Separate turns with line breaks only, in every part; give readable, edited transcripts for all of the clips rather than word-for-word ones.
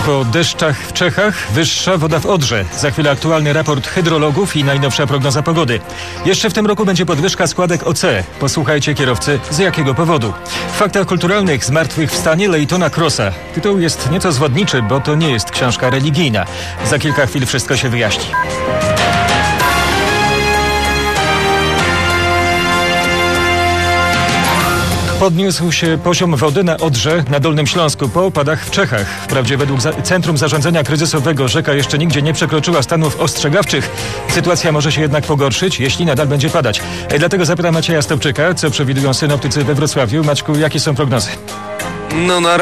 Po deszczach w Czechach wyższa woda w Odrze. Za chwilę aktualny raport hydrologów i najnowsza prognoza pogody. Jeszcze w tym roku będzie podwyżka składek OC. Posłuchajcie kierowcy, z jakiego powodu. W faktach kulturalnych zmartwychwstanie Leightona Crossa. Tytuł jest nieco zwodniczy, bo to nie jest książka religijna. Za kilka chwil wszystko się wyjaśni. Podniósł się poziom wody na Odrze na Dolnym Śląsku po opadach w Czechach. Wprawdzie według Centrum Zarządzania Kryzysowego rzeka jeszcze nigdzie nie przekroczyła stanów ostrzegawczych. Sytuacja może się jednak pogorszyć, jeśli nadal będzie padać. Dlatego zapytam Macieja Stopczyka, co przewidują synoptycy we Wrocławiu. Maćku, jakie są prognozy?
Na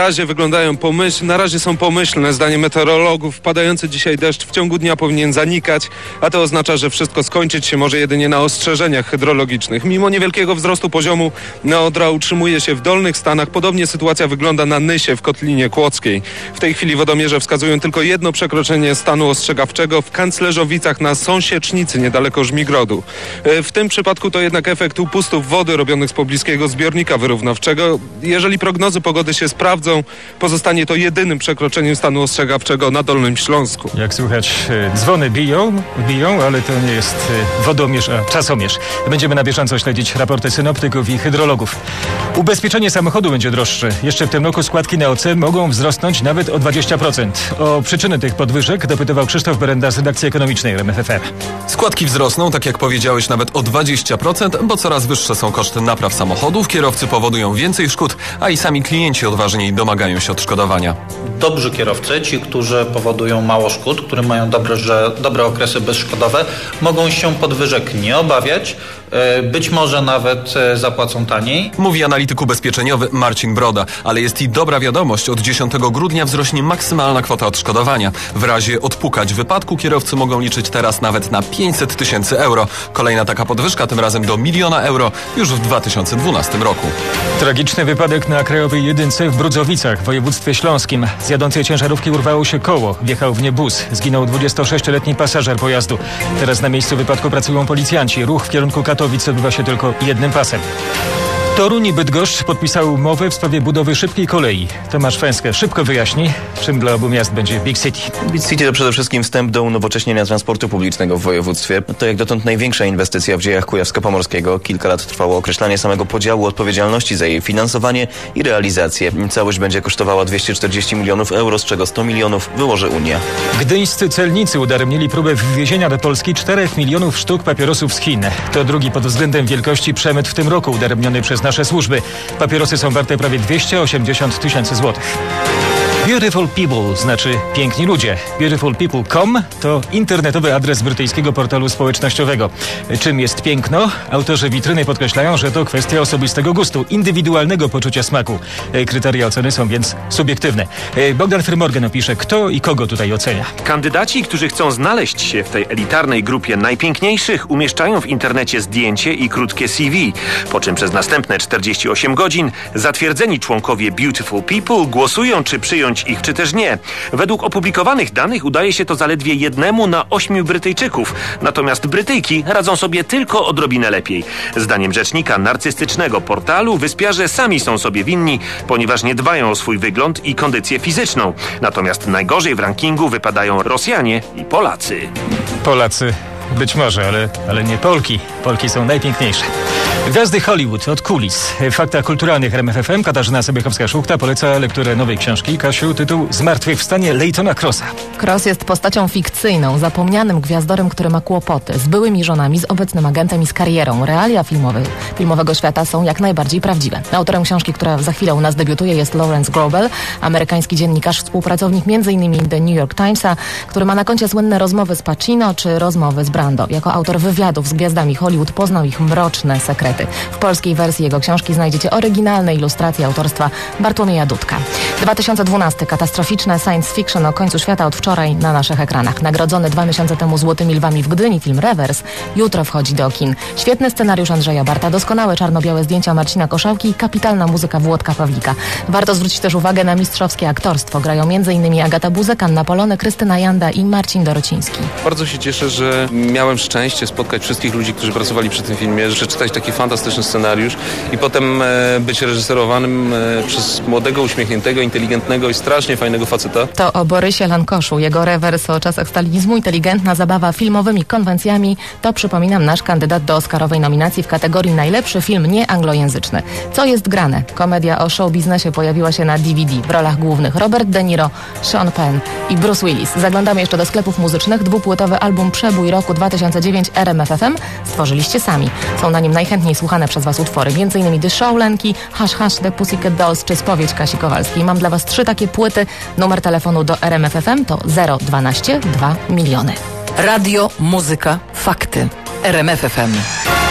razie są pomyślne. Zdaniem meteorologów padający dzisiaj deszcz w ciągu dnia powinien zanikać, a to oznacza, że wszystko skończyć się może jedynie na ostrzeżeniach hydrologicznych. Mimo niewielkiego wzrostu poziomu Odra utrzymuje się w dolnych stanach. Podobnie sytuacja wygląda na Nysie w Kotlinie Kłodzkiej. W tej chwili wodomierze wskazują tylko jedno przekroczenie stanu ostrzegawczego w Kanclerzowicach na Sąsiecznicy, niedaleko Żmigrodu. W tym przypadku to jednak efekt upustów wody robionych z pobliskiego zbiornika wyrównawczego. Jeżeli prognozy pogody się sprawdzą, pozostanie to jedynym przekroczeniem stanu ostrzegawczego na Dolnym Śląsku.
Jak słychać, dzwony biją, ale to nie jest wodomierz, a czasomierz. Będziemy na bieżąco śledzić raporty synoptyków i hydrologów. Ubezpieczenie samochodu będzie droższe. Jeszcze w tym roku składki na OC mogą wzrosnąć nawet o 20%. O przyczyny tych podwyżek dopytywał Krzysztof Berenda z redakcji ekonomicznej RMF FM.
Składki wzrosną, tak jak powiedziałeś, nawet o 20%, bo coraz wyższe są koszty napraw samochodów, kierowcy powodują więcej szkód, a i sami klienci odważniej domagają się odszkodowania.
Dobrzy kierowcy, ci, którzy powodują mało szkód, którzy mają dobre okresy bezszkodowe, mogą się podwyżek nie obawiać, być może nawet zapłacą taniej.
Mówi analityk ubezpieczeniowy Marcin Broda, ale jest i dobra wiadomość, od 10 grudnia wzrośnie maksymalna kwota odszkodowania. W razie odpukać wypadku kierowcy mogą liczyć teraz nawet na 500 000 euro. Kolejna taka podwyżka, tym razem do 1 000 000 euro już w 2012 roku.
Tragiczny wypadek na Krajowej Jedynce w Brudzowicach w województwie śląskim. Z jadącej ciężarówki urwało się koło. Wjechał w nie bus. Zginął 26-letni pasażer pojazdu. Teraz na miejscu wypadku pracują policjanci. Ruch w kierunku Katowic odbywa się tylko jednym pasem. Toruń i Bydgoszcz podpisały umowę w sprawie budowy szybkiej kolei. Tomasz Fęskę szybko wyjaśni, czym dla obu miast będzie Big City.
Big City to przede wszystkim wstęp do unowocześnienia transportu publicznego w województwie. To jak dotąd największa inwestycja w dziejach Kujawsko-Pomorskiego. Kilka lat trwało określanie samego podziału odpowiedzialności za jej finansowanie i realizację. Całość będzie kosztowała 240 milionów euro, z czego 100 milionów wyłoży Unia.
Gdyńscy celnicy udaremnili próbę wwiezienia do Polski 4 milionów sztuk papierosów z Chin. To drugi pod względem wielkości przemyt w tym roku udaremniony przez nasze służby. Papierosy są warte prawie 280 000 złotych. Beautiful People znaczy piękni ludzie. Beautifulpeople.com to internetowy adres brytyjskiego portalu społecznościowego. Czym jest piękno? Autorzy witryny podkreślają, że to kwestia osobistego gustu, indywidualnego poczucia smaku. Kryteria oceny są więc subiektywne. Bogdan Frymorgan opisze, kto i kogo tutaj ocenia.
Kandydaci, którzy chcą znaleźć się w tej elitarnej grupie najpiękniejszych, umieszczają w internecie zdjęcie i krótkie CV, po czym przez następne 48 godzin zatwierdzeni członkowie Beautiful People głosują, czy przyjąć ich, czy też nie. Według opublikowanych danych udaje się to zaledwie 1 na 8 Brytyjczyków. Natomiast Brytyjki radzą sobie tylko odrobinę lepiej. Zdaniem rzecznika narcystycznego portalu wyspiarze sami są sobie winni, ponieważ nie dbają o swój wygląd i kondycję fizyczną. Natomiast najgorzej w rankingu wypadają Rosjanie i Polacy.
Polacy być może, ale nie Polki. Polki są najpiękniejsze. Gwiazdy Hollywood od kulis. W faktach kulturalnych RMF FM Katarzyna Sobiechowska-Szuchta poleca lekturę nowej książki. Kasiu, tytuł Zmartwychwstanie Leightona Crossa.
Cross jest postacią fikcyjną, zapomnianym gwiazdorem, który ma kłopoty. Z byłymi żonami, z obecnym agentem i z karierą. Realia filmowego świata są jak najbardziej prawdziwe. Autorem książki, która za chwilę u nas debiutuje, jest Lawrence Grobel, amerykański dziennikarz, współpracownik m.in. The New York Timesa, który ma na koncie słynne rozmowy z Pacino czy rozmowy z Brando. Jako autor wywiadów z gwiazdami Hollywood poznał ich mroczne sekrety. W polskiej wersji jego książki znajdziecie oryginalne ilustracje autorstwa Bartłomieja Dudka. 2012. Katastroficzne science fiction o końcu świata od wczoraj na naszych ekranach. Nagrodzony 2 miesiące temu Złotymi Lwami w Gdyni film Rewers jutro wchodzi do kin. Świetny scenariusz Andrzeja Barta, doskonałe czarno-białe zdjęcia Marcina Koszałki i kapitalna muzyka Włodka Pawlika. Warto zwrócić też uwagę na mistrzowskie aktorstwo. Grają m.in. Agata Buzek, Anna Polone, Krystyna Janda i Marcin Dorociński.
Bardzo się cieszę, że miałem szczęście spotkać wszystkich ludzi, którzy pracowali przy tym filmie, przeczytać taki fantastyczny scenariusz i potem być reżyserowanym przez młodego, uśmiechniętego, inteligentnego i strasznie fajnego faceta.
To o Borysie Lankoszu. Jego rewers o czasach stalinizmu, inteligentna zabawa filmowymi konwencjami to, przypominam, nasz kandydat do Oscarowej nominacji w kategorii najlepszy film nieanglojęzyczny. Co jest grane? Komedia o showbiznesie pojawiła się na DVD. W rolach głównych Robert De Niro, Sean Penn i Bruce Willis. Zaglądamy jeszcze do sklepów muzycznych. Dwupłytowy album Przebój roku 2009 RMF FM stworzyliście sami. Są na nim najchętniej słuchane przez Was utwory, m.in. The Show Lenki, Hush Hush, The Pussycat Dolls czy Spowiedź Kasi Kowalskiej. Mam dla Was 3 takie płyty. Numer telefonu do RMF FM to 012 2 miliony.
Radio, muzyka, fakty. RMF FM.